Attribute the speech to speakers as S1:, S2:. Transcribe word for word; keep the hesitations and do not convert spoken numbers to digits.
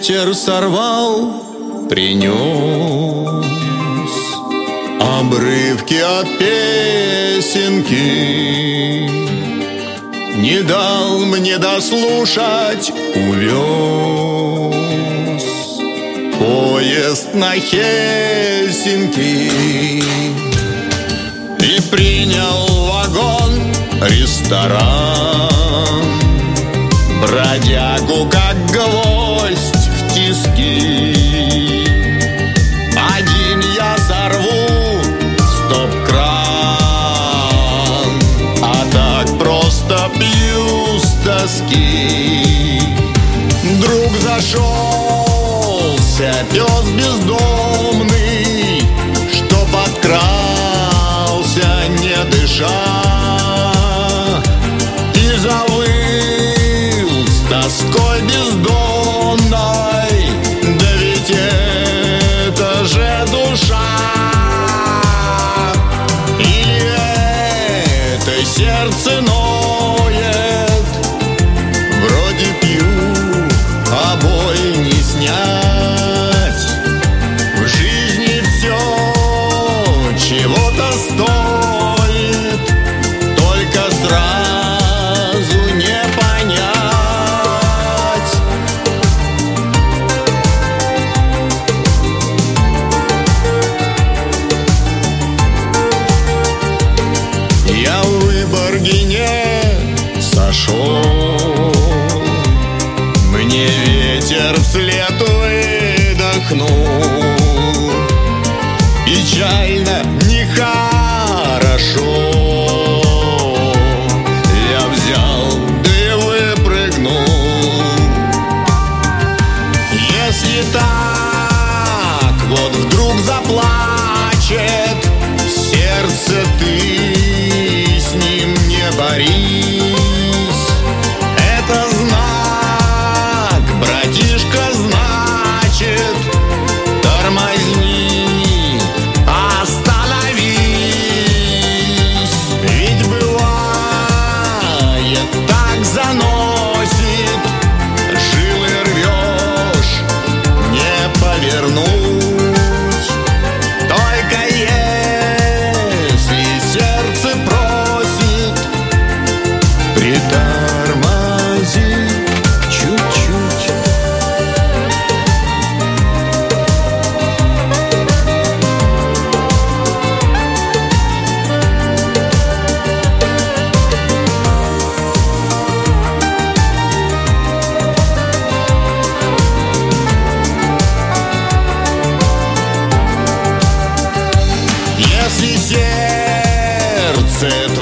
S1: ветер сорвал, принес обрывки от песенки, не дал мне дослушать, увез поезд на Хельсинки и принял вагон ресторан, бродягу как гвоздь в тиски. Один я сорву стоп-кран, а так просто пью с тоски. Вдруг зашелся пес бездомный, что подкрался, не дыша, и завыл с тоской бездонной. Да ведь это же душа, или это сердце ноет? Вроде пью, а боль не снять. В жизни все чего-то стоит, только сразу не понять. Я в Выборгене сошел, мне ветер вслед выдохнул. Печально, нехорошо. Я взял, да и выпрыгнул. Если так вот вдруг заплачет сердце, ты с ним не борись. Это знак, братишка, значит, тормозни, остановись. Ведь бывает, так заносит, жилы рвешь, не повернуть. Только если сердце просит, притормози чуть-чуть. Если сердце